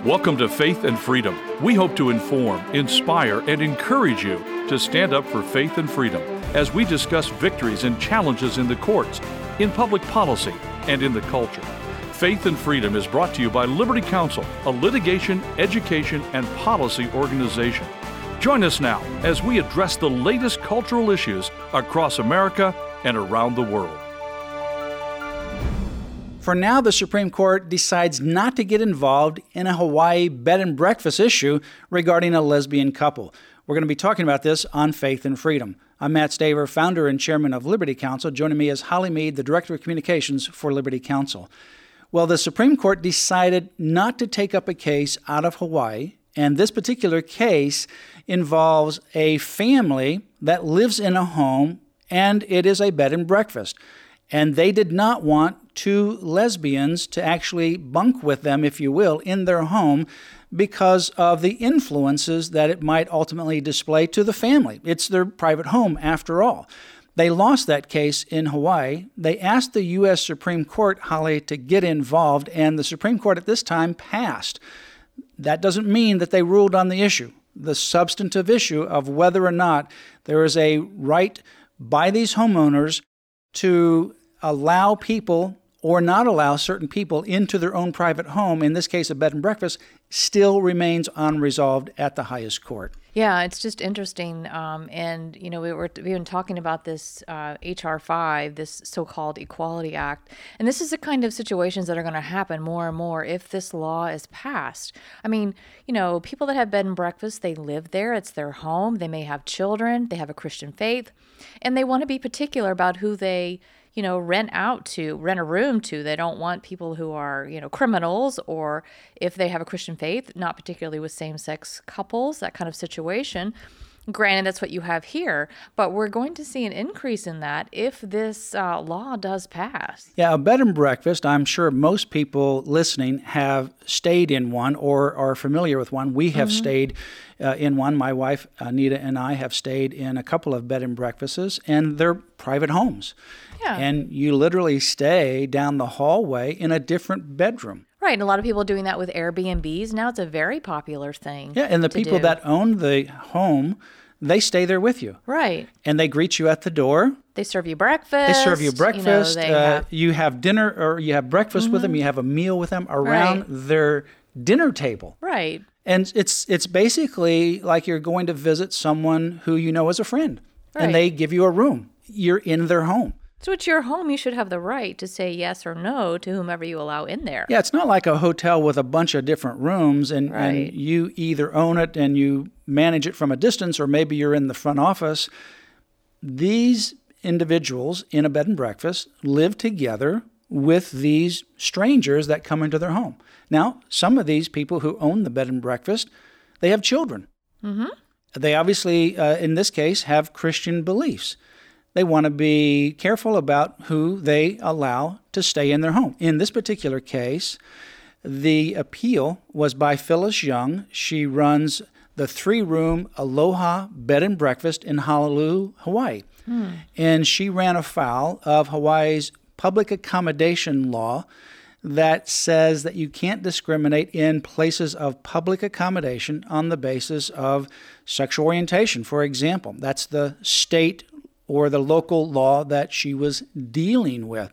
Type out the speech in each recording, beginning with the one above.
Welcome to Faith and Freedom. We hope to inform, inspire, and encourage you to stand up for faith and freedom as we discuss victories and challenges in the courts, in public policy, and in the culture. Faith and Freedom is brought to you by Liberty Counsel, a litigation, education, and policy organization. Join us now as we address the latest cultural issues across America and around the world. For now, the Supreme Court decides not to get involved in a Hawaii bed and breakfast issue regarding a lesbian couple. We're going to be talking about this on Faith and Freedom. I'm Matt Staver, founder and chairman of Liberty Counsel. Joining me is Holly Mead, the director of communications for Liberty Counsel. Well, the Supreme Court decided not to take up a case out of Hawaii, and this particular case involves a family that lives in a home, and it is a bed and breakfast. And they did not want two lesbians to actually bunk with them, if you will, in their home because of the influences that it might ultimately display to the family. It's their private home, after all. They lost that case in Hawaii. They asked the U.S. Supreme Court, Holly, to get involved, and the Supreme Court at this time passed. That doesn't mean that they ruled on the issue, the substantive issue of whether or not there is a right by these homeowners to allow people or not allow certain people into their own private home, in this case a bed and breakfast, still remains unresolved at the highest court. Yeah, it's just interesting. And, you know, we've been talking about this H.R. 5, this so-called Equality Act. And this is the kind of situations that are going to happen more and more if this law is passed. I mean, you know, people that have bed and breakfast, they live there. It's their home. They may have children. They have a Christian faith. And they want to be particular about who they rent a room to. They don't want people who are, criminals, or if they have a Christian faith, not particularly with same-sex couples, that kind of situation. Granted, that's what you have here, but we're going to see an increase in that if this law does pass. Yeah, a bed and breakfast, I'm sure most people listening have stayed in one or are familiar with one. We have stayed in one. My wife, Anita, and I have stayed in a couple of bed and breakfasts, and they're private homes. Yeah. And you literally stay down the hallway in a different bedroom. Right, and a lot of people are doing that with Airbnbs. Now it's a very popular thing. Yeah, and the people that own the home, they stay there with you. Right. And they greet you at the door. They serve you breakfast. You have dinner, or you have breakfast with them. You have a meal with them around their dinner table. Right. And it's basically like you're going to visit someone who you know as a friend. Right. And they give you a room. You're in their home. So it's your home. You should have the right to say yes or no to whomever you allow in there. Yeah, it's not like a hotel with a bunch of different rooms and you either own it and you manage it from a distance, or maybe you're in the front office. These individuals in a bed and breakfast live together with these strangers that come into their home. Now, some of these people who own the bed and breakfast, they have children. Mm-hmm. They obviously, in this case, have Christian beliefs. They want to be careful about who they allow to stay in their home. In this particular case, the appeal was by Phyllis Young. She runs the 3-room Aloha Bed and Breakfast in Honolulu, Hawaii. And she ran afoul of Hawaii's public accommodation law that says that you can't discriminate in places of public accommodation on the basis of sexual orientation. For example, that's the state or the local law that she was dealing with.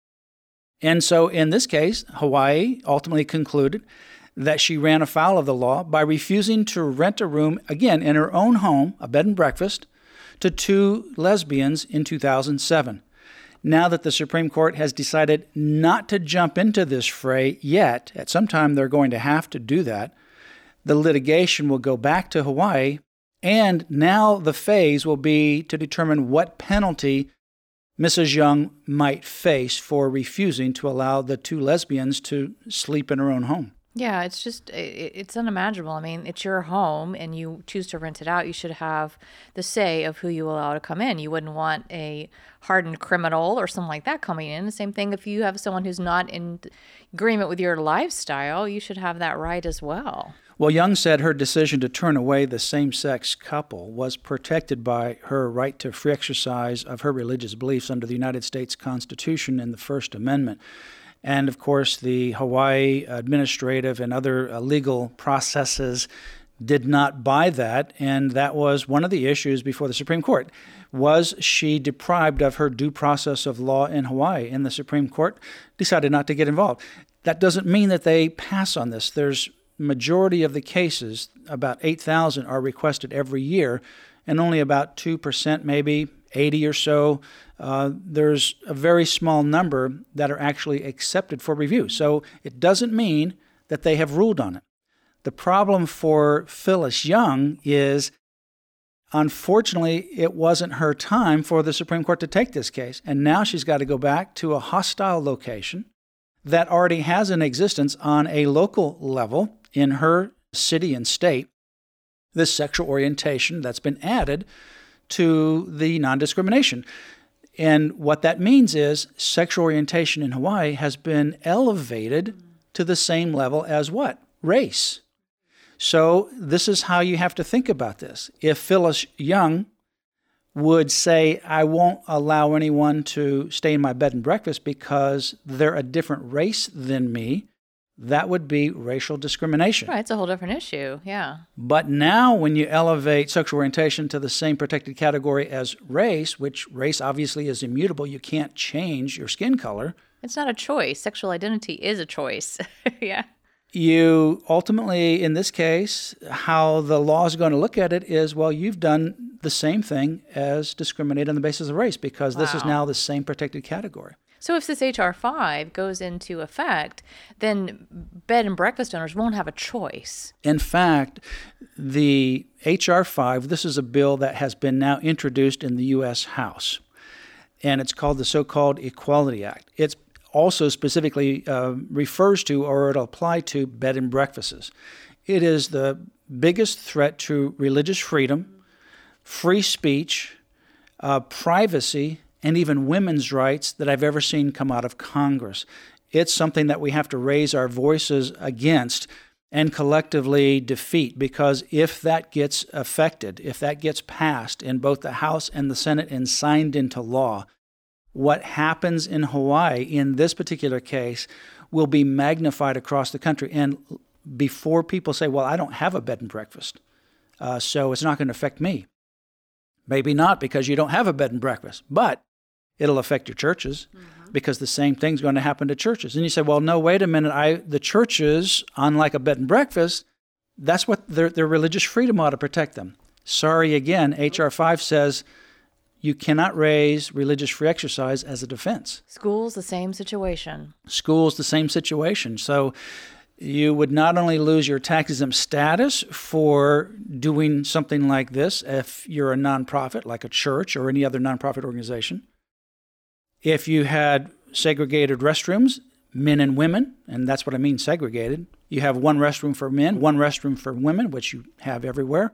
And so in this case, Hawaii ultimately concluded that she ran afoul of the law by refusing to rent a room, again, in her own home, a bed and breakfast, to 2 lesbians in 2007. Now that the Supreme Court has decided not to jump into this fray yet, at some time they're going to have to do that, the litigation will go back to Hawaii. And now the phase will be to determine what penalty Mrs. Young might face for refusing to allow the 2 lesbians to sleep in her own home. Yeah, it's unimaginable. I mean, it's your home and you choose to rent it out. You should have the say of who you allow to come in. You wouldn't want a hardened criminal or something like that coming in. The same thing if you have someone who's not in agreement with your lifestyle, you should have that right as well. Well, Young said her decision to turn away the same-sex couple was protected by her right to free exercise of her religious beliefs under the United States Constitution and the First Amendment. And of course, the Hawaii administrative and other legal processes did not buy that. And that was one of the issues before the Supreme Court. Was she deprived of her due process of law in Hawaii? And the Supreme Court decided not to get involved. That doesn't mean that they pass on this. There's majority of the cases, about 8,000, are requested every year, and only about 2%, maybe 80 or so, there's a very small number that are actually accepted for review. So it doesn't mean that they have ruled on it. The problem for Phyllis Young is, unfortunately, it wasn't her time for the Supreme Court to take this case, and now she's got to go back to a hostile location that already has an existence on a local level in her city and state, this sexual orientation that's been added to the non-discrimination. And what that means is sexual orientation in Hawaii has been elevated to the same level as what? Race. So this is how you have to think about this. If Phyllis Young would say, I won't allow anyone to stay in my bed and breakfast because they're a different race than me, that would be racial discrimination. Right, it's a whole different issue, yeah. But now when you elevate sexual orientation to the same protected category as race, which race obviously is immutable, you can't change your skin color. It's not a choice. Sexual identity is a choice, yeah. You ultimately, in this case, how the law is going to look at it is, well, you've done the same thing as discriminate on the basis of race because this is now the same protected category. So if this H.R. 5 goes into effect, then bed and breakfast owners won't have a choice. In fact, the H.R. 5, this is a bill that has been now introduced in the U.S. House, and it's called the so-called Equality Act. It's also specifically refers to, or it'll apply to, bed and breakfasts. It is the biggest threat to religious freedom, free speech, privacy, and even women's rights that I've ever seen come out of Congress. It's something that we have to raise our voices against and collectively defeat, because if that gets affected, if that gets passed in both the House and the Senate and signed into law, what happens in Hawaii in this particular case will be magnified across the country. And before people say, well, I don't have a bed and breakfast, so it's not going to affect me. Maybe not, because you don't have a bed and breakfast, but it'll affect your churches because the same thing's going to happen to churches. And you say, well, no, wait a minute. The churches, unlike a bed and breakfast, that's what their religious freedom ought to protect them. Sorry, again, H.R. 5 says you cannot raise religious free exercise as a defense. Schools, the same situation. Schools, the same situation. So you would not only lose your tax-exempt status for doing something like this if you're a nonprofit, like a church or any other nonprofit organization. If you had segregated restrooms, men and women, and that's what I mean segregated, you have one restroom for men, one restroom for women, which you have everywhere,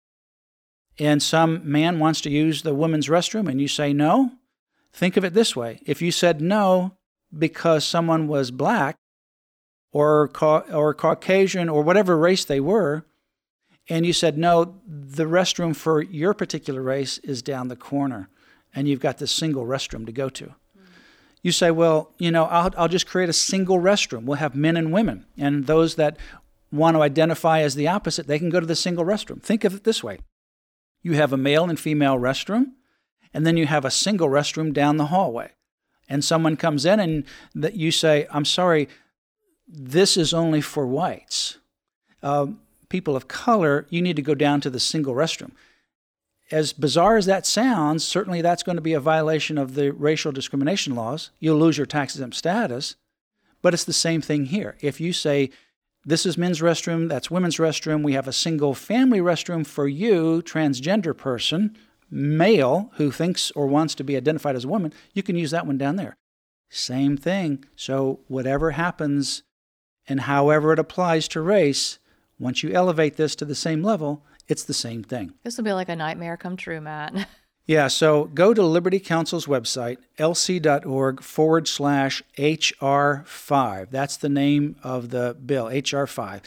and some man wants to use the women's restroom and you say no, think of it this way. If you said no because someone was black or Caucasian or whatever race they were, and you said no, the restroom for your particular race is down the corner, and you've got this single restroom to go to. You say, well, I'll just create a single restroom. We'll have men and women, and those that want to identify as the opposite, they can go to the single restroom. Think of it this way. You have a male and female restroom, and then you have a single restroom down the hallway. And someone comes in and you say, I'm sorry, this is only for whites. People of color, you need to go down to the single restroom. As bizarre as that sounds, certainly that's going to be a violation of the racial discrimination laws. You'll lose your tax-exempt status, but it's the same thing here. If you say, this is men's restroom, that's women's restroom, we have a single family restroom for you, transgender person, male, who thinks or wants to be identified as a woman, you can use that one down there. Same thing. So whatever happens and however it applies to race, once you elevate this to the same level, it's the same thing. This will be like a nightmare come true, Matt. Yeah, so go to Liberty Counsel's website, lc.org/HR5. That's the name of the bill, HR5.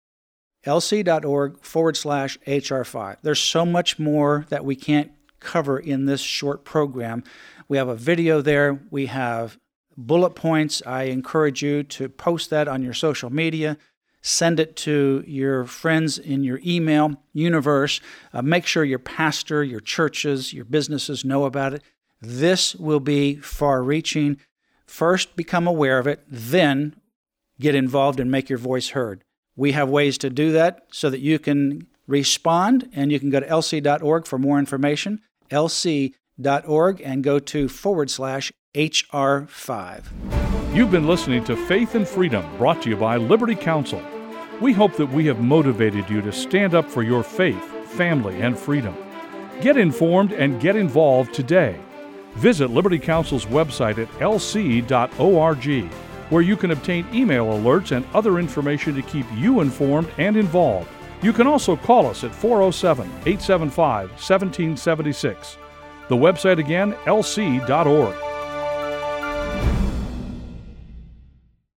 lc.org/HR5. There's so much more that we can't cover in this short program. We have a video there. We have bullet points. I encourage you to post that on your social media. Send it to your friends in your email universe. Make sure your pastor, your churches, your businesses know about it. This will be far-reaching. First, become aware of it, then get involved and make your voice heard. We have ways to do that so that you can respond, and you can go to lc.org for more information, lc.org, and go to /HR5. You've been listening to Faith and Freedom, brought to you by Liberty Counsel. We hope that we have motivated you to stand up for your faith, family, and freedom. Get informed and get involved today. Visit Liberty Counsel's website at lc.org, where you can obtain email alerts and other information to keep you informed and involved. You can also call us at 407-875-1776. The website again, lc.org.